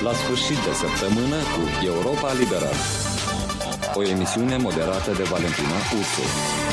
La sfârșit de săptămână cu Europa Liberă. O emisiune moderată de Valentina Ursu.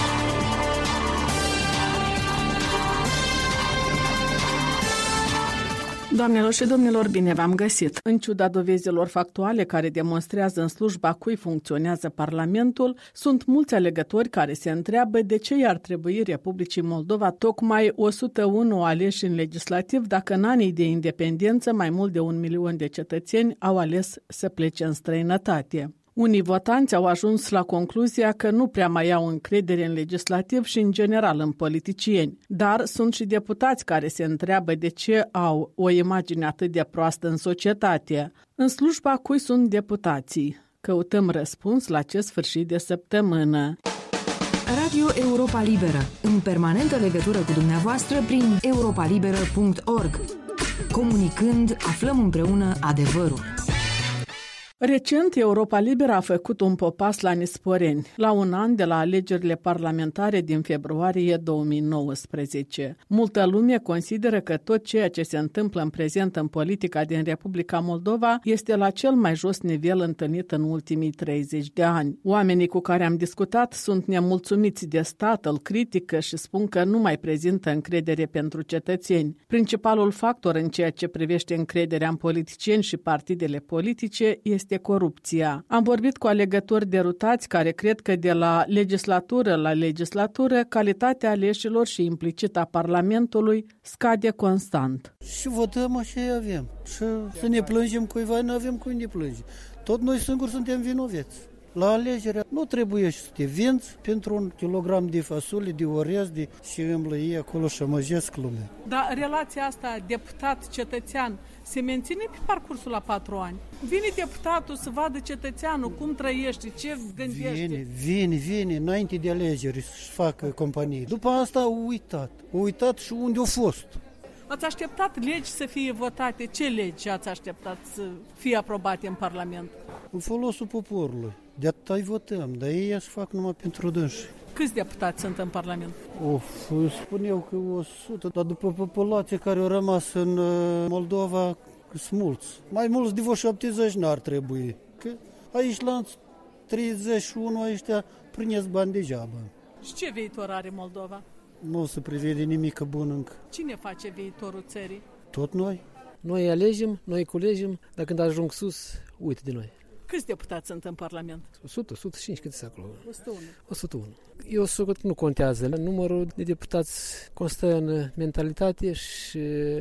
Doamnelor și domnilor, bine v-am găsit! În ciuda dovezilor factuale care demonstrează în slujba cui funcționează Parlamentul, sunt mulți alegători care se întreabă de ce i-ar trebui Republicii Moldova tocmai 101 aleși în legislativ dacă în anii de independență mai mult de 1 milion de cetățeni au ales să plece în străinătate. Unii votanți au ajuns la concluzia că nu prea mai au încredere în legislativ și în general în politicieni, dar sunt și deputați care se întreabă de ce au o imagine atât de proastă în societate. În slujba cui sunt deputații? Căutăm răspuns la acest sfârșit de săptămână. Radio Europa Liberă, în permanentă legătură cu dumneavoastră prin europalibera.org. Comunicând, aflăm împreună adevărul. Recent, Europa Liberă a făcut un popas la Nisporeni, la un an de la alegerile parlamentare din februarie 2019. Multă lume consideră că tot ceea ce se întâmplă în prezent în politica din Republica Moldova este la cel mai jos nivel întâlnit în ultimii 30 de ani. Oamenii cu care am discutat sunt nemulțumiți de stat, îl critică și spun că nu mai prezintă încredere pentru cetățeni. Principalul factor în ceea ce privește încrederea în politicieni și partidele politice este corupția. Am vorbit cu alegători derutați care cred că de la legislatură la legislatură calitatea aleșilor și implicit a Parlamentului scade constant. Și votăm așa avem. Și să ne plângem cuiva, nu avem cui ne plânge. Tot noi singuri suntem vinoveți. La alegere nu trebuie să te vinzi pentru 1 kilogram de fasole, de orez, și îmblăie acolo și măjesc lumea. Dar relația asta deputat-cetățean se menține pe parcursul la 4 ani. Vine deputatul să vadă cetățeanul cum trăiește, ce gândește. Vine, înainte de alegeri să facă companie. După asta au uitat și unde au fost. Ați așteptat legi să fie votate? Ce legi ați așteptat să fie aprobate în Parlament? În folosul poporului. De atât votăm, dar ei să fac numai pentru dânsi. Câți deputați sunt în Parlament? Spun eu că 100, dar după populația care a rămas în Moldova, sunt mulți. Mai mulți de vreo 70 n-ar trebui. Că aici la 31 ăștia prindesc bani degeaba. Și ce viitor are Moldova? Nu se prevede nimic bun încă. Cine face viitorul țării? Tot noi. Noi alegem, noi culegem, dar când ajung sus, uite de noi. Câți deputați sunt în Parlament? 100, 105, cât sunt acolo? 101. 101. Eu sunt că nu contează. Numărul de deputați constă în mentalitate și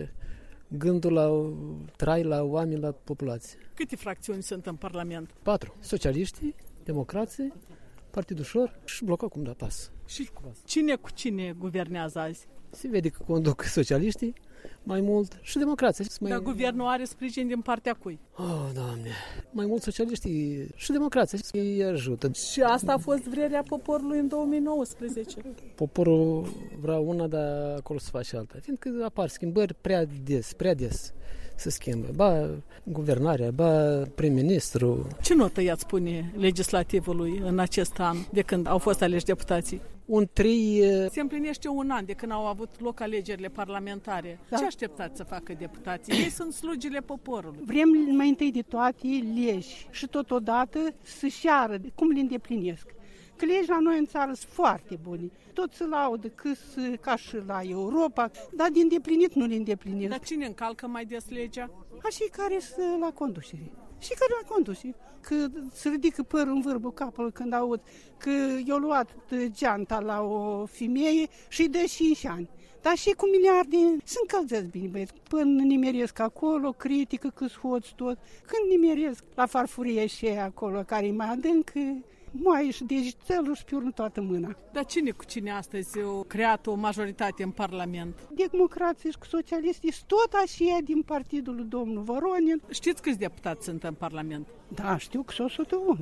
gândul la trai, la oameni, la populație. Câte fracțiuni sunt în Parlament? 4. Socialiștii, democrații, Partidul Ușor și Blocul cum da pas. Și cine cu cine guvernează azi? Se vede că conduc socialiștii mai mult și democrația. Dar guvernul are sprijin din partea cui? Oh, Doamne! Mai mult socialiștii și democrația îi ajută. Și asta a fost vrerea poporului în 2019. Poporul vrea una, dar acolo se face alta. Fiindcă apar schimbări prea des se schimbă. Ba guvernarea, ba prim-ministru. Ce notă i-ați pune legislativului în acest an de când au fost aleși deputații? Un 3... Se împlinește un an de când au avut loc alegerile parlamentare. Da. Ce așteptați să facă deputații? Ei sunt slugile poporului. Vrem mai întâi de toate legi și totodată să șeară cum le îndeplinesc. Că legi la noi în țară sunt foarte bune. Tot se laudă ca și la Europa, dar de îndeplinit nu le îndeplinesc. Dar cine încalcă mai des legea? Așa care sunt la conducere. Și care la conducere. Că se ridică părul în vârbul capului când aud că i-a luat geanta la o femeie și îi dă 5 ani. Dar și cu miliarde se încălzesc bine, băieți. Până nimeresc acolo, critică că-s hoți tot. Când nimeresc la farfurie și acolo, care e mai adânc, moaie și degețelul și pe urmă toată mâna. Dar cine cu cine astăzi au creat o majoritate în Parlament? Democrații și cu socialiștii tot așa din partidul lui domnul Voronin. Știți câți deputați sunt în Parlament? Da, știu că sunt 101.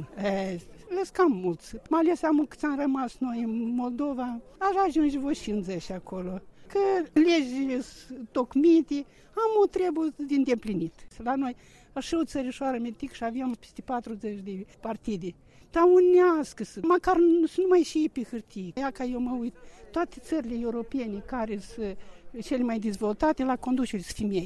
Le-s cam mulți. Mai ales am câți am rămas noi în Moldova. Aș ajunge vreo 50 acolo. Că legi tocmite, am o treabă de îndeplinit. La noi, așa o țărișoară mitic și avem peste 40 de partide. Dar unească-se, măcar să nu mai și pe hârtie. Ea ca eu mă uit, toate țările europene care sunt cele mai dezvoltate la conducere sunt femei.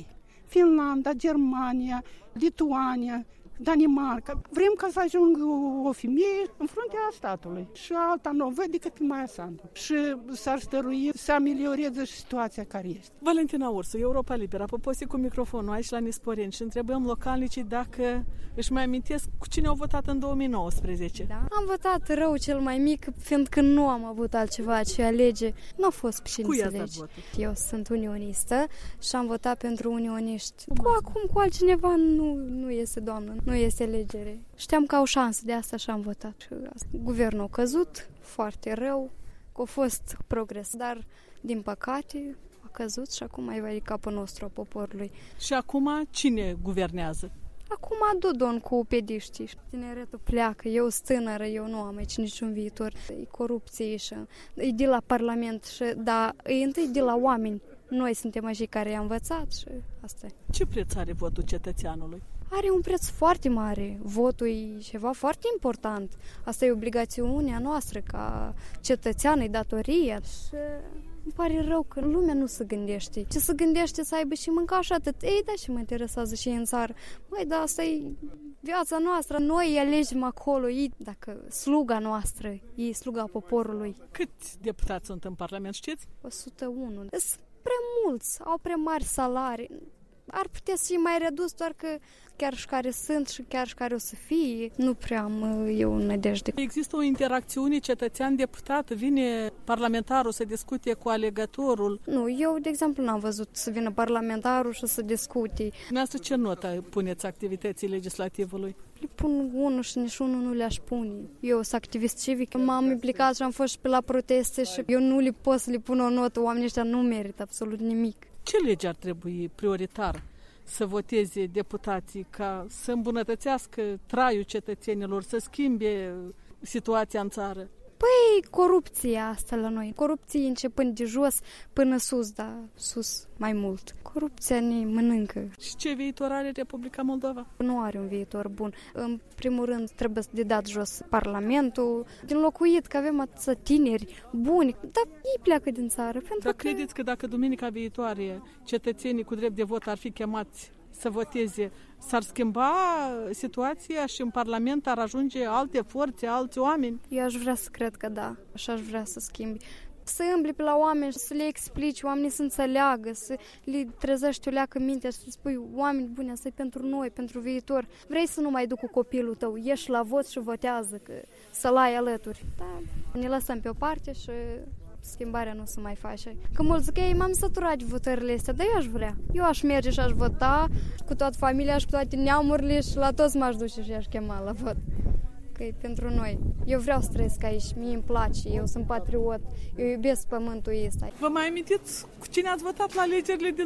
Finlanda, Germania, Lituania, Danemarca. Vrem ca să ajungă o femeie în fruntea statului și alta nu o văd decât Maia Sandu. Și s-ar stărui să amelioreze situația care este. Valentina Ursu, Europa Liberă, poposi cu microfonul aici la Nisporeni și întrebăm localnicii dacă își mai amintesc cu cine au votat în 2019. Da? Am votat rău cel mai mic, fiindcă nu am avut altceva ce alege. Nu a fost pe cine să alegi. Eu sunt unionistă și am votat pentru unioniști. Cu altcineva nu este, doamnă, nu este alegere. Știam că au șansă, de asta și am votat. Guvernul a căzut foarte rău, că a fost progres, dar din păcate a căzut și acum mai va capul nostru a poporului. Și acum cine guvernează? Acum Dodon cu pediștii. Tineretul pleacă, eu sunt tânără, eu nu am aici niciun viitor. E corupție și e de la Parlament, dar e întâi de la oameni. Noi suntem cei care i-am învățat și asta e. Ce preț are votul cetățeanului? Are un preț foarte mare. Votul e ceva foarte important. Asta e obligațiunea noastră ca cetățean, e datoria. Și îmi pare rău că lumea nu se gândește. Ce se gândește să aibă și mânca și atât. Ei, da, și mă interesează și în țară. Măi, da, asta e viața noastră. Noi alegem acolo. Ei, dacă sluga noastră, e sluga poporului. Câți deputați sunt în Parlament, știți? 101. Sunt prea mulți, au prea mari salarii. Ar putea să fie mai redus, doar că chiar și care sunt și chiar și care o să fie, nu prea am eu nădejde. Există o interacțiune cetățean-deputat? Vine parlamentarul să discute cu alegătorul? Nu, eu, de exemplu, n-am văzut să vină parlamentarul și să discute. Dumneavoastră ce notă puneți activității legislativului? Le pun unul și nici unul nu le-aș pune. Eu sunt activist civic, m-am implicat și am fost și pe la proteste și eu nu le pot să le pun o notă, oamenii ăștia nu merită absolut nimic. Ce lege ar trebui prioritar să voteze deputații ca să îmbunătățească traiul cetățenilor, să schimbe situația în țară? Păi, corupția asta la noi. Corupție începând de jos până sus, dar sus mai mult. Corupția ne mănâncă. Și ce viitor are Republica Moldova? Nu are un viitor bun. În primul rând trebuie de dat jos Parlamentul, din locuit, că avem atâția tineri buni, dar ei pleacă din țară. Dar credeți că dacă duminica viitoare cetățenii cu drept de vot ar fi chemați să voteze, s-ar schimba situația și în Parlament ar ajunge alte forțe, alți oameni? Eu aș vrea să cred că da, și aș vrea să schimbi. Să îmbli pe la oameni, să le explici, oamenii să înțeleagă, să le trezești o leacă mintea și să spui, oameni buni, asta e pentru noi, pentru viitor. Vrei să nu mai duc cu copilul tău, ieși la vot și votează, că să-l ai alături. Da, ne lăsăm pe o parte și schimbarea nu se mai face. Că mulți zic, ei, m-am săturat de votările astea, dar eu aș vrea. Eu aș merge și aș vota cu toată familia și cu toate neamurile și la toți m-aș duce și aș chema la vot. Că e pentru noi. Eu vreau să trăiesc aici, mie îmi place, eu sunt patriot, eu iubesc pământul ăsta. Vă mai amintiți cu cine ați votat la alegerile din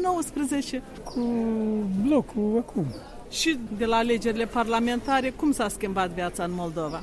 2019? Cu blocul acum. Și de la alegerile parlamentare, cum s-a schimbat viața în Moldova?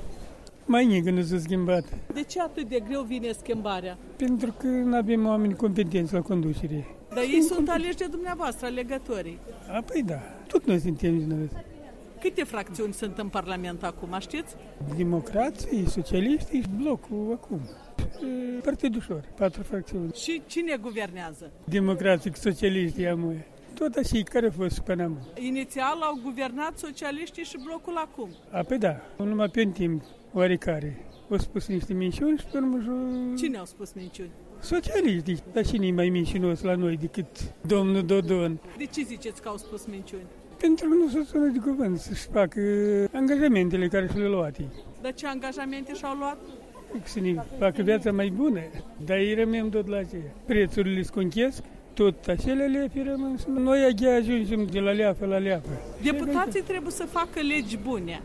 Mai nici nu s-a schimbat. De ce atât de greu vine schimbarea? Pentru că nu avem oameni competenți la conducere. Dar ei sunt aleși de dumneavoastră, alegătorii. Păi da, tot noi suntem din. Câte fracțiuni sunt în Parlament acum, știți? Democrații, socialiștii și blocul acum. Partidul ușor, 4 fracțiuni. Și cine guvernează? Democrații, socialiștii, amui. Tot așa, care a fost până acum? Inițial au guvernat socialiștii și blocul acum. Păi da, numai pe un timp oarecare. Au spus niște minciuni și pe urmă... Cine au spus minciuni? Socialiștii. Dar cine e mai mincinos la noi decât domnul Dodon? De ce ziceți că au spus minciuni? Pentru că nu se sună de cuvânt să-și facă angajamentele care și le-au luat ei. Dar ce angajamente și-au luat? Să ne facă viața mai bună, dar ei rămânem tot la aceea. Prețurile se conchesc, tot acelea leafe rămân. Noi agea ajungem de la leafă la leafă. Deputații trebuie să facă legi bune.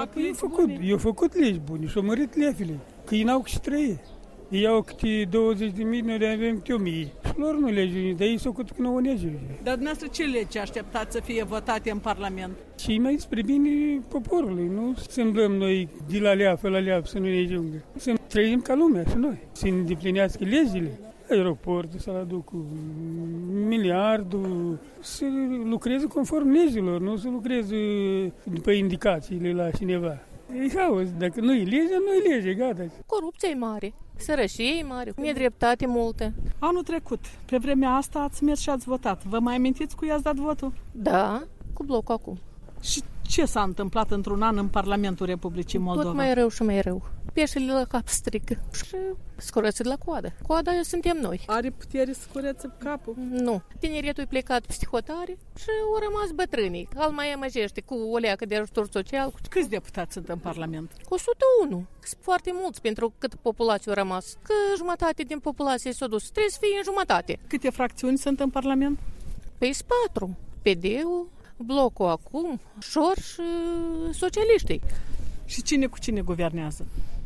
Eu făcut legi bune și au mărit leafele, că ei n-au câte trăie. Ei au câte 20.000, noi avem câte 1.000. Și lor nu lege, dar ei s-au făcut că nu ne ajunge. Dar dumneavoastră ce legi așteptați să fie votate în Parlament? Și mai spre bine poporului, nu să îmblăm noi de la leafă la leafă să nu ne ajungă. Să trăim ca lumea și noi, să îndeplinească legile. Aeroportul să-l aducă, miliardul, să lucreze conform legilor, nu să lucreze după indicațiile la cineva. E haos, dacă nu e legea, nu e lege, gata. Corupția e mare. Sărășie mare, nedreptate multe. Anul trecut, pe vremea asta, ați mers și ați votat. Vă mai amintiți cu i-ați dat votul? Da, cu blocul acum. Și ce s-a întâmplat într-un an în Parlamentul Republicii Moldova? Tot mai rău și mai rău. Peșele la cap strică și scureță de la coadă. Coada suntem noi. Are putere să scurețe capul? Nu. Tineretul e plecat peste hotare și au rămas bătrânii. Al mai amăjește cu o leacă de ajutor social. Câți deputați sunt în Parlament? 101. Sunt foarte mulți pentru cât populație a rămas. Că jumătate din populație s-a dus. Trebuie să fie în jumătate. Câte fracțiuni sunt în Parlament? Păi 4. PD-ul, blocul acum, Șor și socialiștii. Și cine cu cine guvernează?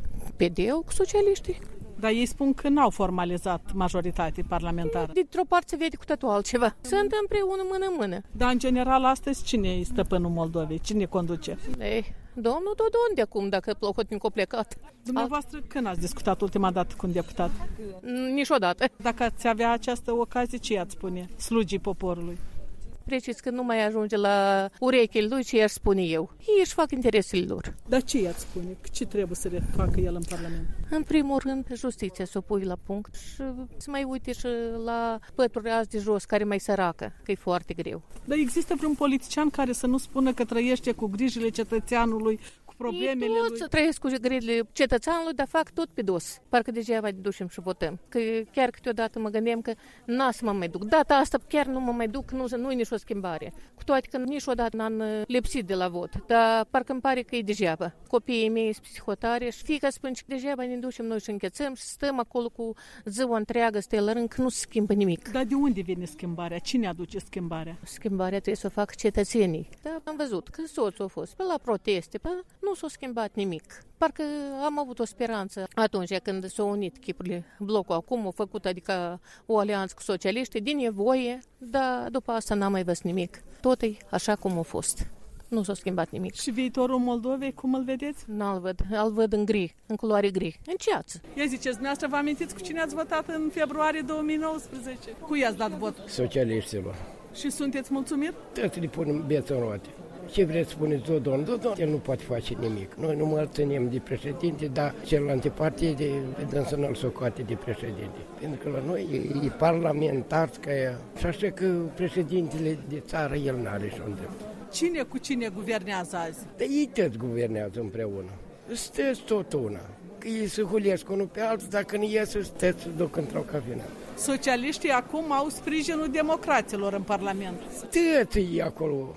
PD-ul cu socialiștii. Dar ei spun că n-au formalizat majoritate parlamentară. Dintr-o parte se vede cu totul altceva. Sunt împreună mână-mână. Dar în general astăzi cine e stăpânul Moldovei? Cine conduce? Domnul Dodon de acum, dacă Plahotnicu a plecat. Dumneavoastră când ați discutat ultima dată cu un deputat? Niciodată. Dacă ați avea această ocazie, ce i-ați spune? Slugii poporului. Precis că nu mai ajunge la urechile lui ce i-aș spune eu. Ei își fac interesele lor. Dar ce i-ați spune? Ce trebuie să facă el în Parlament? În primul rând, justiția să o pui la punct și să mai uite și la pături azi de jos, care mai săracă, că e foarte greu. Dar există vreun politician care să nu spună că trăiește cu grijile cetățeanului, problemele ei toți lui? Trăiesc cu grijile cetățeanului, dar fac tot pe dos. Parcă degeaba ducem și votăm. Că chiar câteodată mă gândeam că n-a să mă mai duc. Data asta chiar nu mă mai duc, nu e nici o schimbare. Cu toate că niciodată n-am lipsit de la vot. Dar parcă îmi pare că e degeaba. Copiii mei sunt psihotare și fiica spune că degeaba ne ducem noi și închețăm și stăm acolo cu ziua întreagă, stai la rând, că nu se schimbă nimic. Dar de unde vine schimbarea? Cine aduce schimbarea? Schimbarea trebuie să o facă cetățenii. Dar am văzut că soțul a fost pe la proteste, nu s-a schimbat nimic. Parcă am avut o speranță atunci când s-au unit chipurile. Blocul acum a făcut adică o alianță cu socialiștii din nevoie, dar după asta n-am mai văzut nimic. Tot e așa cum a fost. Nu s-a schimbat nimic. Și viitorul Moldovei, cum îl vedeți? N-l văd. Îl văd în gri, în culoare gri, în ceață. Ia ziceți, dumneavoastră vă amintiți cu cine ați votat în februarie 2019? Cui i-ați dat vot? Socialiștilor. Și sunteți mulțumit? Toți le punem beță în roate. Ce vreți să spuneți, Dodon? Dodon, el nu poate face nimic. Noi nu mă ținem de președinte, dar celelalte partide, dânsă nu-l socoate de președinte. Pentru că la noi e parlamentar, și așa că președintele de țară, el n-are și un drept. Cine cu cine guvernează azi? Dar ei toți guvernează împreună. Sunteți tot una. Că ei se hulesc unul pe altul, dacă nu iese, sunteți să duc într-o cafină. Socialiștii acum au sprijinul democraților în Parlament. Toți ei acolo.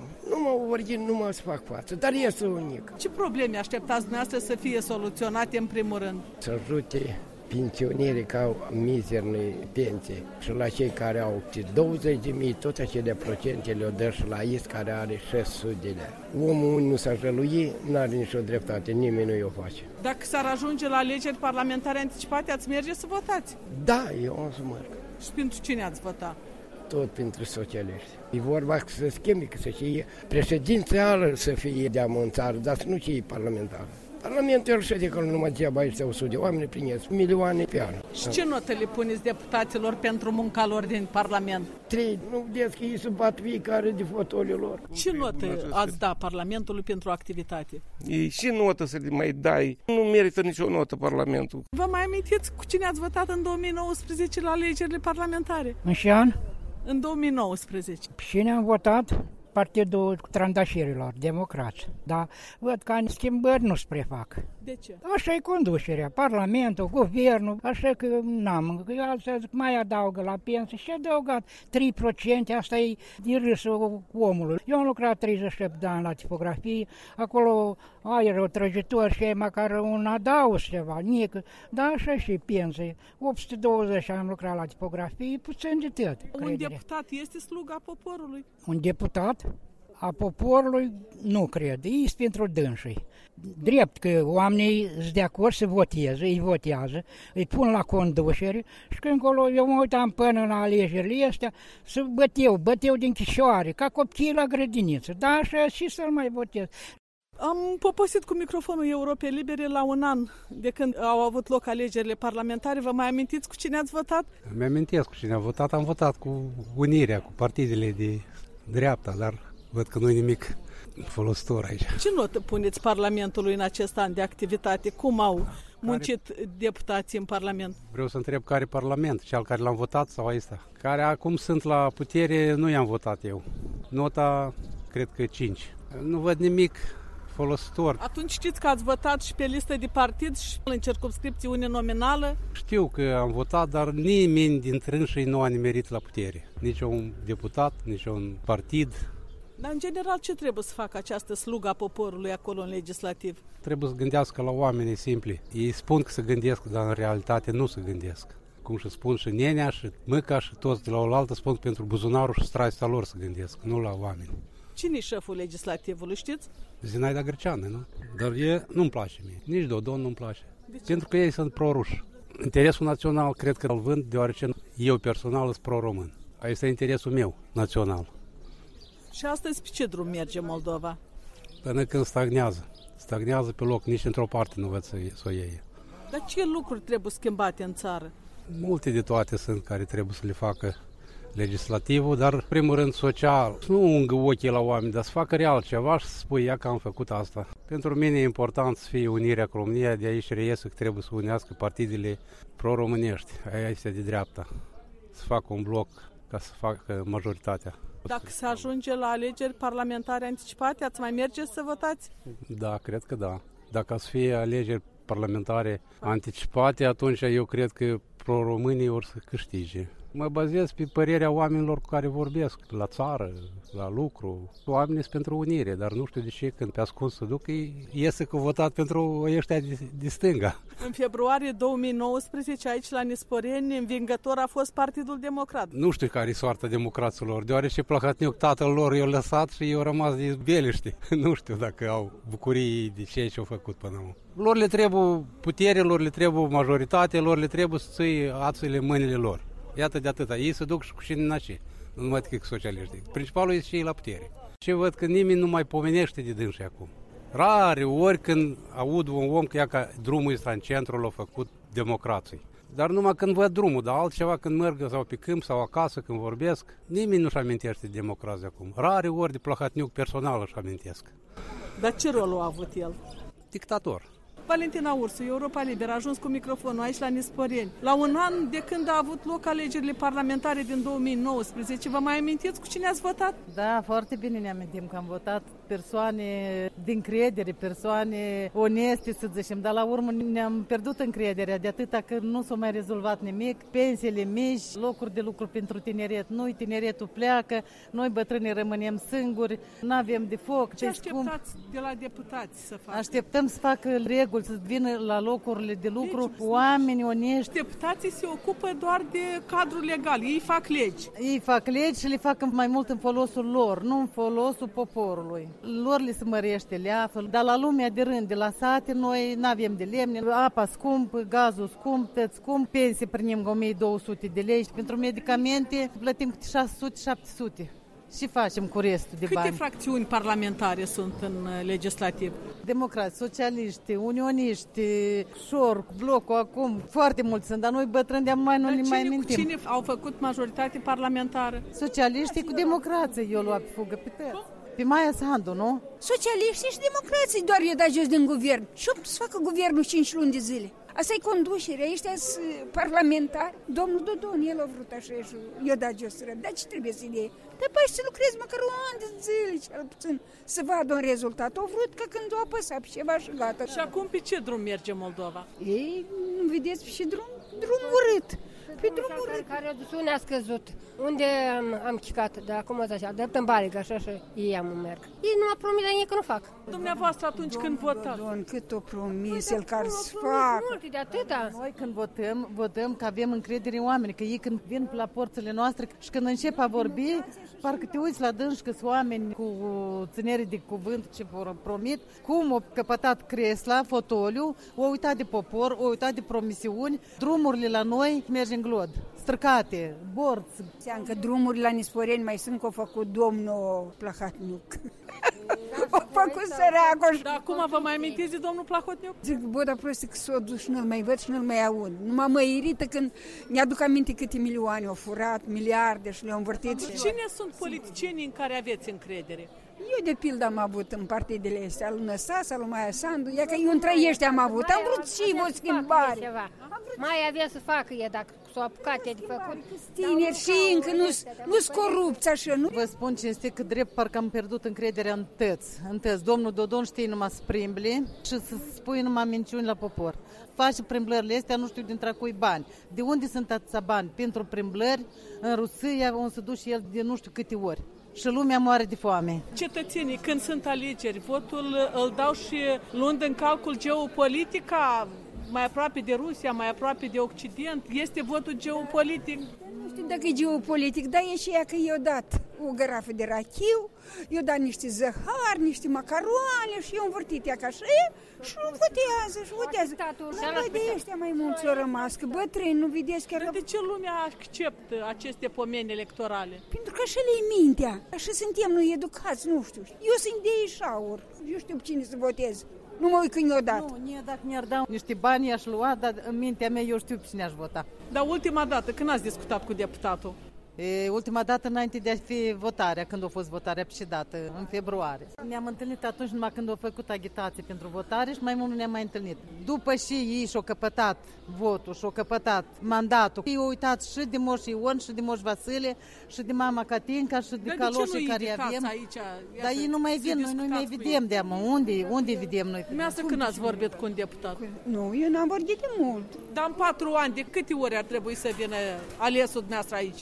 Nu mă să fac față, dar este unic. Ce probleme așteptați dumneavoastră să fie soluționate în primul rând? Să ajute pensionierii ca au mizerne pensie și la cei care au 20.000, tot acele procente le-o dă și la IS care are 600 de lei. Omul nu s-a jălui, nu are nicio dreptate, nimeni nu i-o face. Dacă s-ar ajunge la alegeri parlamentare anticipate, ați merge să votați? Da, eu o să merg. Și pentru cine ați vota? Tot pentru socialiști. E vorba că să schimbe, că să fie președințială să fie de-amă în țară, dar să nu fie parlamentară. Parlamentul șede că numai degeaba aici 100 de oameni primesc milioane pe an. Și ce notă le puneți deputaților pentru munca lor din Parlament? 3. Nu vedeți că ei se bat fiecare de fotoliul lor. Ce notă ați da Parlamentului pentru activitate? E și notă să le mai dai. Nu merită nicio notă Parlamentul. Vă mai amintiți cu cine ați votat în 2019 la alegerile parlamentare? În ce an? În 2019. Cine am votat? Partidul Trandașirilor, democrați. Dar văd că schimbări nu se prefac. De ce? Așa e conducerea, Parlamentul, Guvernul, așa că n-am. Alții mai adaugă la pensie și adăugat 3%, asta e din râsul omului. Eu am lucrat 37 de ani la tipografie, acolo aerotrăjitor și măcar un adaus ceva, nică, dar așa și pensie. 820 am lucrat la tipografie, puțin de tot. Un deputat este sluga poporului? Un deputat a poporului nu cred, e pentru dânsii. Drept că oamenii sunt de acord să voteze, îi votează, îi pun la conducere și când acolo eu mă uitam până la alegerile astea să băteau din chișoare, ca copiii la grădiniță, dar așa și să-l mai votez. Am poposit cu microfonul Europei Libere la un an de când au avut loc alegerile parlamentare. Vă mai amintiți cu cine ați votat? Îmi amintesc cu cine am votat. Am votat cu Unirea, cu partidele de dreapta, dar văd că nu e nimic folositor aici. Ce notă puneți Parlamentului în acest an de activitate? Cum au muncit deputații în Parlament? Vreau să întreb care Parlament, cel care l-am votat sau ăsta? Care acum sunt la putere, nu i-am votat eu. Nota, cred că 5. Nu văd nimic folositor. Atunci știți că ați votat și pe listă de partid și în circumscripțiune nominală? Știu că am votat, dar nimeni dintre înșii nu a nimerit la putere. Nici un deputat, nici un partid. Dar în general ce trebuie să facă această slugă a poporului acolo în legislativ? Trebuie să gândească la oamenii simpli. Ei spun că se gândesc, dar în realitate nu se gândesc. Cum și spun și nenea și mâca și toți de la oaltă spun că pentru buzunarul și straista lor să gândesc, nu la oameni. Cine e șeful legislativului, știți? Zinaida Greceană, nu? Dar nu-mi place mie. Nici Dodon nu-mi place. Pentru că ei sunt pro-ruși. Interesul național cred că îl vând, deoarece eu personal sunt pro-român. Asta este interesul meu național. Și astăzi pe ce drum merge Moldova? Până când stagnează. Stagnează pe loc, nici într-o parte nu văd să o iei. Dar ce lucruri trebuie schimbate în țară? Multe de toate sunt care trebuie să le facă legislativul, dar în primul rând social. Să nu ungă ochii la oameni, dar să facă real ceva și să spui, ia că am făcut asta. Pentru mine e important să fie unirea cu România, de aici reiese că trebuie să unească partidele pro-românești, aia este de dreapta. Să facă un bloc ca să facă majoritatea. Dacă se ajunge la alegeri parlamentare anticipate, ați mai merge să votați? Da, cred că da. Dacă să fie alegeri parlamentare anticipate, atunci eu cred că pro-românii or să câștige. Mă bazez pe părerea oamenilor cu care vorbesc, la țară, la lucru. Oamenii sunt pentru unire, dar nu știu de ce când pe ascuns se duc, iese că votat pentru ăștia de stânga. În februarie 2019, aici la Nisporeni, învingător a fost Partidul Democrat. Nu știu care e soarta democraților, deoarece Plahotniuc, tatăl lor, i-a lăsat și i-au rămas de beliște. Nu știu dacă au bucurii de ceea ce au făcut până acum. Lor le trebuie putere, lor le trebuie majoritate, lor le trebuie să ții ațurile în mâinile lor. Iată de atâta. Ei se duc și cu șine naci. Nu numai decât socialiști. Principalul este și ei la putere. Și văd că nimeni nu mai pomenește de dânsi acum. Rare ori când aud un om că ia ca drumul ăsta în centru l-a făcut democrații. Dar numai când văd drumul, dar altceva când merg sau pe câmp sau acasă când vorbesc, nimeni nu-și amintește de democrație acum. Rare ori de Plahotniuc personal își amintesc. Dar ce rol a avut el? Dictator. Valentina Ursu, Europa Liberă, a ajuns cu microfonul aici la Nisporeni. La un an de când a avut loc alegerile parlamentare din 2019, vă mai amintiți cu cine ați votat? Da, foarte bine ne amintim că am votat persoane din încredere, persoane oneste, să zicem, dar la urmă ne-am pierdut încrederea de atâta că nu s-a mai rezolvat nimic, pensiile mici, locuri de lucru pentru tineret, noi tineretul pleacă, noi bătrânii rămânem singuri, nu avem de foc. Ce așteptați de la deputați să facă? Așteptăm să facă reguli, să vină la locurile de lucru oameni onești. Deputații se ocupă doar de cadrul legal, ei fac legi. Ei fac legi și le fac mai mult în folosul lor, nu în folosul poporului. Lor le se mărește leaful, dar la lumea de rând, de la sate, noi nu avem de lemne, apa scump, gazul scump, tăți scump, pensii primim 1200 de lei, pentru medicamente plătim câte 600-700. Și facem cu restul de bani. Câte fracțiuni parlamentare sunt în legislativ? Democrați, socialiști, unioniști, șor, blocul acum, foarte mulți sunt, dar noi bătrâni de-am mai nu ne mai mintim. Cine au făcut majoritate parlamentară? Socialiștii cu democrație, eu luat pe fugă pe tăți. Pe Maia Sandu, nu? Socialiștii și democrații doar i-o dat jos din guvern. Și să facă guvernul 5 luni de zile. Asta e conducerea, ăștia sunt parlamentari. Domnul Dodon, el a vrut așa și i-o dat jos. Dar ce trebuie să iei? Dar băi, să lucrezi măcar un an de zile, cel puțin, să vadă un rezultat. Au vrut că când o apăsa pe ceva și gata. Și acum pe ce drum merge Moldova? Ei, nu vedeți pe ce drum? Drum urât. Pe drumul urât. Care a scăzut. Unde am chicat, dar acum o așa, drept în balegă, așa și ei am merg. Ei nu m-a promis la ei că nu fac. Dumneavoastră atunci când votați? Cât o promis el care să facă. Multe de atâta. Noi când votăm că avem încredere în oameni, că ei când vin la porțile noastre și când încep a vorbi, parcă te uiți la dânsi că sunt oameni cu ținere de cuvânt ce vor promit, cum au căpătat cresla, fotoliu, au uitat de popor, au uitat de promisiuni, drumurile la noi merg în glod. Străcate, borți. Că drumurile la Nisporeni mai sunt că au făcut domnul Plahotniuc. Au făcut săracul. Dar acum vă mai amintiți de domnul Plahotniuc? Zic, bă, dar prost că s-o dus și nu-l mai văd și nu-l mai aud. Numai mă irită când mi-aduc aminte câte milioane au furat, miliarde și le-au învârtit. Cine sunt politicienii în care aveți încredere? Eu, de pildă, am avut în partidele astea, al Năsasa, al Maia Sandu, e că eu între ei am avut, am vrut și o schimbare. Mai avea să facă ea, dacă s-o apucat de făcut. Tineri și încă nu-s corupți așa, nu? Vă spun cinstit că drept parcă am pierdut încrederea în tăți. Domnul Dodon știe numai să primbli și să spui numai minciuni la popor. Face primblările astea, nu știu dintre cui bani. De unde sunt atâția bani? Pentru primblări, în Rusia, unde se duce el de nu știu câte ori. Și lumea moare de foame. Cetățenii, când sunt alegeri, votul îl dau și luând în calcul geopolitica, mai aproape de Rusia, mai aproape de Occident, este votul geopolitic. Nu știu dacă e geopolitic, dar e și ea că i-a dat o garafă de rachiu, i-a dat niște zăhar, niște macaroane și i-a învârtit ea ca așa și votează. Nu de ăștia mai mulți au rămas, că bătrâni, nu vedeți chiar... De ce lumea acceptă aceste pomeni electorale? Pentru că așa le-i mintea, așa suntem noi educați, nu știu. Eu sunt de Ișaur, eu știu cine să votez. Nu mă uit când i-o dat. Nu, dacă mi-ar da niște bani, i-aș lua, dar în mintea mea eu știu pe cine aș vota. Dar ultima dată, când ați discutat cu deputatul? Ultima dată înainte de a fi votarea, când a fost votarea precedată, în februarie. Ne-am întâlnit atunci numai când au făcut agitație pentru votare și mai mult nu ne-am mai întâlnit. După și ei și-au căpătat votul și-au căpătat mandatul, ei au uitat și de Moș Ion și de Moș Vasile și de mama Catinca și de caloșii care avem. Aici? Dar ei nu mai vin, noi nu mai vedem de amă. Unde vedem noi? Dumneavoastră când ați vorbit cu un deputat? Nu, eu n-am vorbit de mult. Dar în 4 ani, de câte ori ar trebui să vină alesul dumneavoastră aici?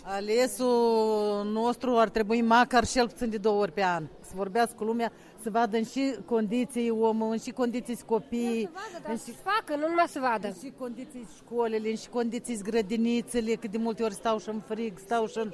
Alesul nostru ar trebui măcar cel puțin de 2 ori pe an. Să vorbească cu lumea, să vadă în și condiții omul, în și condiții copiii. Să facă, nu numai să vadă. În și condiții școlile, în și condiții grădinițele, că de multe ori stau și în frig, stau și în...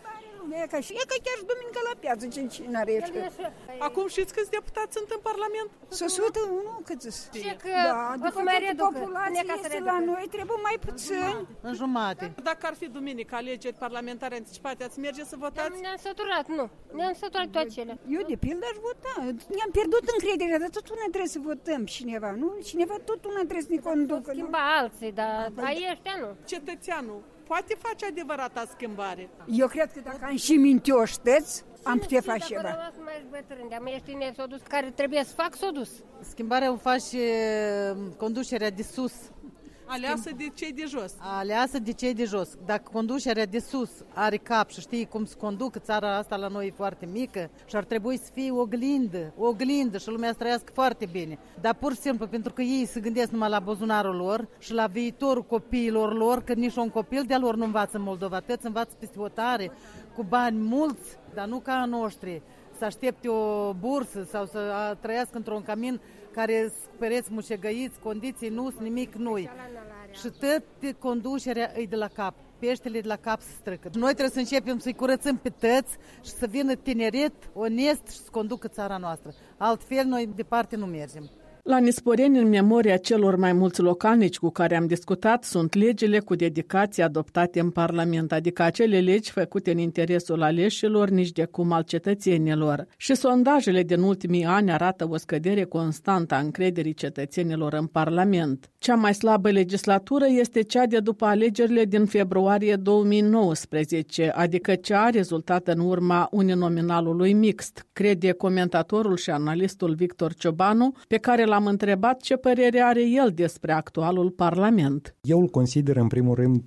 E ca chiar și duminică la piață, ce n-are. Acum știți câți deputați sunt în Parlament? 100, nu câți sunt. Da, o să mai reducă. Populația este la noi, trebuie mai puțin. În jumate. Dacă ar fi duminică alegeri parlamentare anticipate, ați merge să votați? Ne-am săturat, nu. Ne-am săturat toate cele. Eu de pildă aș vota. Ne-am pierdut încrederea, dar tot una trebuie să votăm cineva, nu? Cineva tot una trebuie să ne conducă. Schimba alții, dar ăștia nu. Cetățeanul poate face adevărata schimbare. Eu cred că dacă am și mintioși tăți, am putea face ceva. Dacă mai ești bătrân, dar mai ești tineri, s-o dus, care trebuie să fac, s-o dus. Schimbarea o face conducerea de sus. Aleasă de cei de jos. Aleasă de cei de jos. Dacă conducerea de sus are cap și știe cum să conducă, țara asta la noi e foarte mică și ar trebui să fie oglindă și lumea să trăiască foarte bine. Dar pur și simplu pentru că ei se gândesc numai la buzunarul lor și la viitorul copiilor lor, că nici un copil de-a lor nu învață în Moldova, toți învață peste hotare, cu bani mulți, dar nu ca a noștri, să aștepte o bursă sau să trăiască într-un camin care pereți mușegăiți, condiții nu, nimic nu-i. Și tot conducerea e de la cap, peștele de la cap se străcă. Noi trebuie să începem să-i curățăm pe tăți și să vină tineret, onest și să conducă țara noastră. Altfel noi departe nu mergem. La Nisporeni, în memoria celor mai mulți localnici cu care am discutat, sunt legile cu dedicație adoptate în Parlament, adică acele legi făcute în interesul aleșilor, nici de cum al cetățenilor. Și sondajele din ultimii ani arată o scădere constantă a încrederii cetățenilor în Parlament. Cea mai slabă legislatură este cea de după alegerile din februarie 2019, adică cea rezultată în urma uninominalului mixt, crede comentatorul și analistul Victor Ciobanu, pe care l-am întrebat ce părere are el despre actualul Parlament. Eu îl consider în primul rând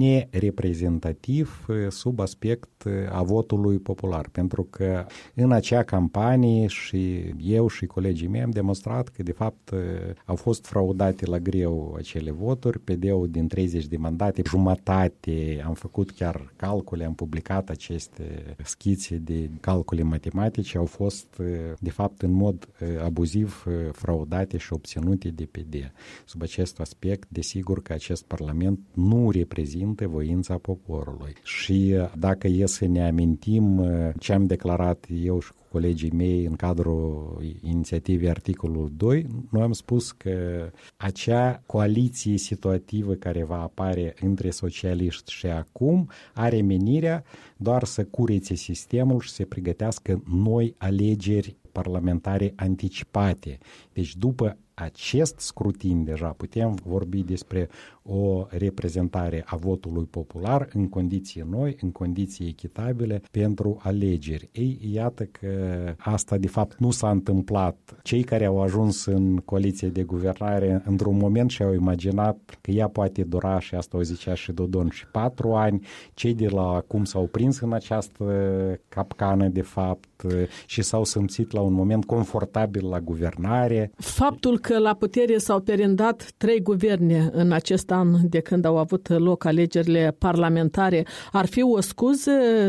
nereprezentativ sub aspect a votului popular, pentru că în acea campanie și eu și colegii mei am demonstrat că de fapt au fost fraudate la greu acele voturi, PD-ul din 30 de mandate, jumătate, am făcut chiar calcule, am publicat aceste schițe de calcule matematice, au fost de fapt în mod abuziv fraudate și obținute de PD. Sub acest aspect, desigur că acest Parlament nu reprezintă voința poporului. Și dacă e să ne amintim ce am declarat eu și cu colegii mei în cadrul inițiativei articolul 2, noi am spus că acea coaliție situativă care va apare între socialiști și acum are menirea doar să curețe sistemul și să pregătească noi alegeri parlamentare anticipate. Deci după acest scrutin deja putem vorbi despre o reprezentare a votului popular în condiții noi, în condiții echitabile pentru alegeri. Ei, iată că asta de fapt nu s-a întâmplat. Cei care au ajuns în coaliție de guvernare într-un moment și-au imaginat că ea poate dura, și asta o zicea și Dodon, și 4 ani. Cei de la acum s-au prins în această capcană de fapt și s-au simțit la un moment confortabil la guvernare. Faptul că la putere s-au perindat 3 guverne în acest an de când au avut loc alegerile parlamentare ar fi o scuză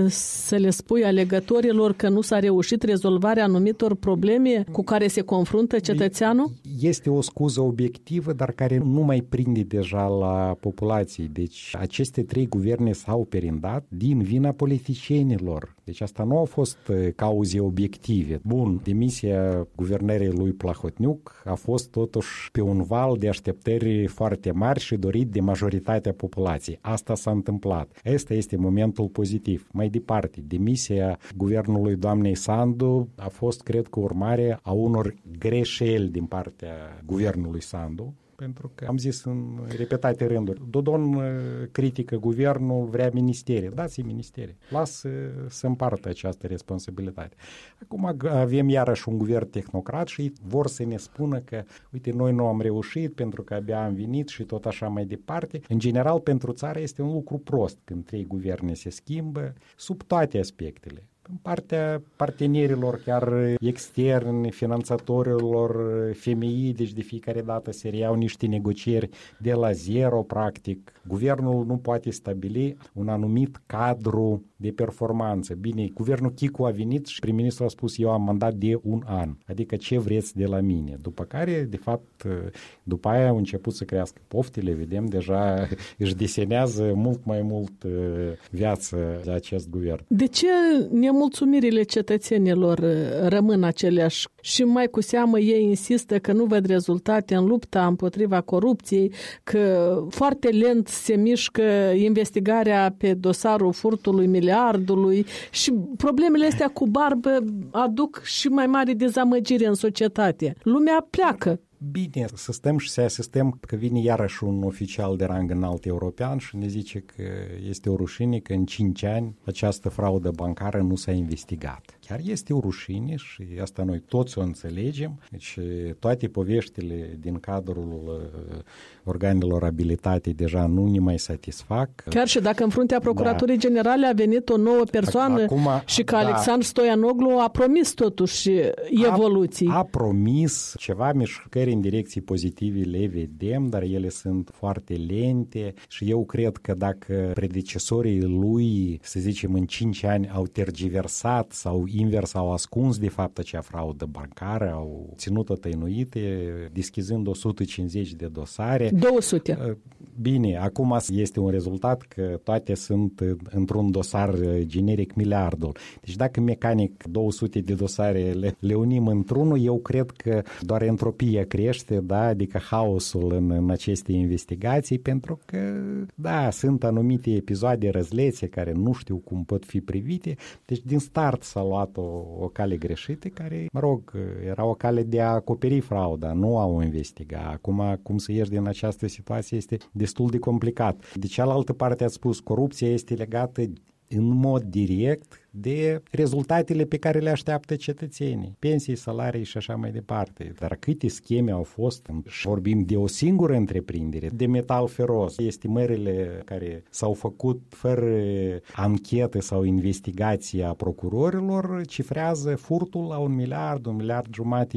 să le spui alegătorilor că nu s-a reușit rezolvarea anumitor probleme cu care se confruntă cetățeanul? Este o scuză obiectivă, dar care nu mai prinde deja la populație. Deci aceste 3 guverne s-au perindat din vina politicienilor. Deci asta nu au fost cauze obiective. Bun, demisia guvernării lui Plahotniuc a fost totuși pe un val de așteptări foarte mari și dorit de majoritatea populației. Asta s-a întâmplat. Asta este momentul pozitiv. Mai departe, demisia guvernului doamnei Sandu a fost, cred că, urmare a unor greșeli din partea guvernului Sandu. Pentru că am zis în repetate rânduri, Dodon critică guvernul, vrea ministerie. Dați-i ministerie. Lasă să împartă această responsabilitate. Acum avem iarăși un guvern tehnocrat și vor să ne spună că, uite, noi nu am reușit pentru că abia am venit și tot așa mai departe. În general, pentru țară este un lucru prost când 3 guverne se schimbă sub toate aspectele. În partea partenerilor chiar externi, finanțatorilor, FMI, deci de fiecare dată se reiau niște negocieri de la zero, practic. Guvernul nu poate stabili un anumit cadru de performanță. Bine, guvernul Chicu a venit și prim-ministrul a spus, eu am mandat de 1 an, adică ce vreți de la mine. După care, de fapt, după aia au început să crească poftele, vedem, deja își desenează mult mai mult viață acest guvern. De ce nemulțumirile cetățenilor rămân aceleași și mai cu seamă ei insistă că nu văd rezultate în lupta împotriva corupției, că foarte lent se mișcă investigarea pe dosarul furtului miliardului și problemele astea cu barbă aduc și mai mare dezamăgire în societate. Lumea pleacă. Bine, să stăm și să asistăm că vine iarăși un oficial de rang înalt european și ne zice că este o rușine că în 5 ani această fraudă bancară nu s-a investigat. Chiar este o rușine și asta noi toți o înțelegem. Deci toate poveștile din cadrul organelor abilitate deja nu ne mai satisfac. Chiar și dacă în fruntea Procuraturii Generale a venit o nouă persoană acum, și că Alexandru Stoianoglu a promis totuși evoluții. A promis ceva mișcări în direcții pozitive, le vedem, dar ele sunt foarte lente și eu cred că dacă predecesorii lui, să zicem, în 5 ani au tergiversat sau invers au ascuns de fapt acea fraudă bancară, au ținut-o tăinuite, deschizând 150 de dosare. 200. Bine, acum este un rezultat că toate sunt într-un dosar generic miliardul. Deci dacă mecanic 200 de dosare le unim într-unul, eu cred că doar entropia crește, da, adică haosul în aceste investigații, pentru că, da, sunt anumite episoade răzlețe care nu știu cum pot fi privite, deci din start s-a luat o cale greșită care, mă rog, era o cale de a acoperi frauda, nu a o investiga. Acum, cum să ieși din această situație este destul de complicat. De cealaltă parte ați spus, corupția este legată în mod direct de rezultatele pe care le așteaptă cetățenii, pensii, salarii și așa mai departe. Dar câte scheme au fost, și vorbim de o singură întreprindere, de metal feros, estimările care s-au făcut fără anchetă sau investigație a procurorilor, cifrează furtul la 1 miliard, 1,5 miliard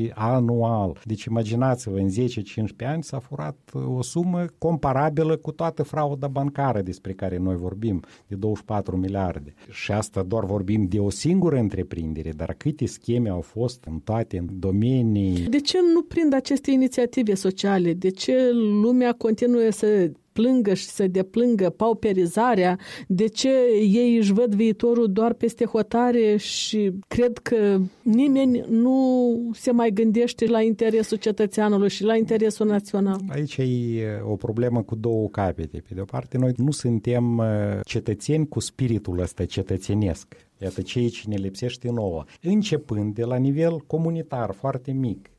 anual. Deci imaginați-vă, în 10-15 ani s-a furat o sumă comparabilă cu toată frauda bancară despre care noi vorbim, de 24 miliarde. Și asta doar vorbim de o singură întreprindere, dar câte scheme au fost în toate domenii. De ce nu prind aceste inițiative sociale? De ce lumea continuă să plângă și să deplângă pauperizarea? De ce ei își văd viitorul doar peste hotare și cred că nimeni nu se mai gândește la interesul cetățeanului și la interesul național? Aici e o problemă cu 2 capete. Pe de o parte, noi nu suntem cetățeni cu spiritul ăsta cetățenesc. Iată ceea ce ne lipsește nouă. Începând de la nivel comunitar foarte mic,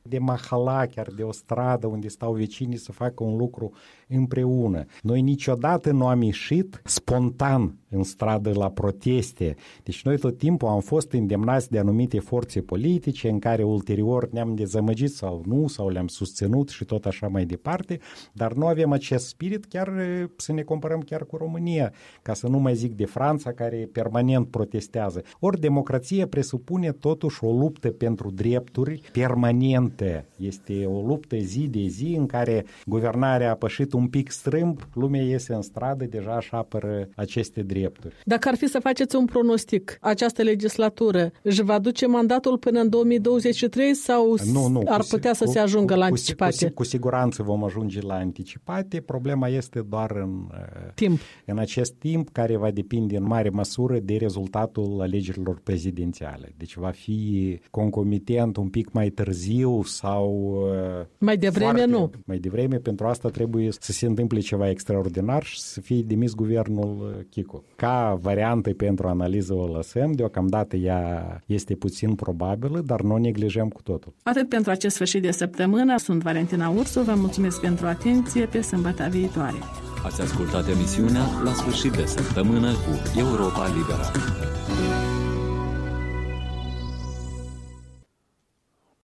de mahala, chiar de o stradă unde stau vecinii să facă un lucru împreună. Noi niciodată nu am ieșit spontan în stradă la proteste. Deci noi tot timpul am fost îndemnați de anumite forțe politice în care ulterior ne-am dezamăgit sau nu, sau le-am susținut și tot așa mai departe, dar nu avem acest spirit chiar să ne comparăm chiar cu România, ca să nu mai zic de Franța care permanent protestează. Ori democrația presupune totuși o luptă pentru drepturi permanente. Este o luptă zi de zi în care guvernarea a pășit un pic strâmb, lumea iese în stradă, deja își apără aceste drepturi. Dacă ar fi să faceți un pronostic, această legislatură își va duce mandatul până în 2023 sau nu, ar putea să se ajungă la anticipate? Cu siguranță vom ajunge la anticipate. Problema este doar în acest timp care va depinde în mare măsură de rezultatul alegerilor prezidențiale. Deci va fi concomitent un pic mai târziu sau mai devreme nu. Mai devreme, pentru asta trebuie să se întâmple ceva extraordinar și să fie demis guvernul Chico. Ca variantă pentru analiză o lăsăm, deocamdată ea este puțin probabilă, dar nu o neglijăm cu totul. Atât pentru acest sfârșit de săptămână. Sunt Valentina Ursu, vă mulțumesc pentru atenție, pe sâmbătă viitoare. Ați ascultat emisiunea La sfârșit de săptămână cu Europa Liberă.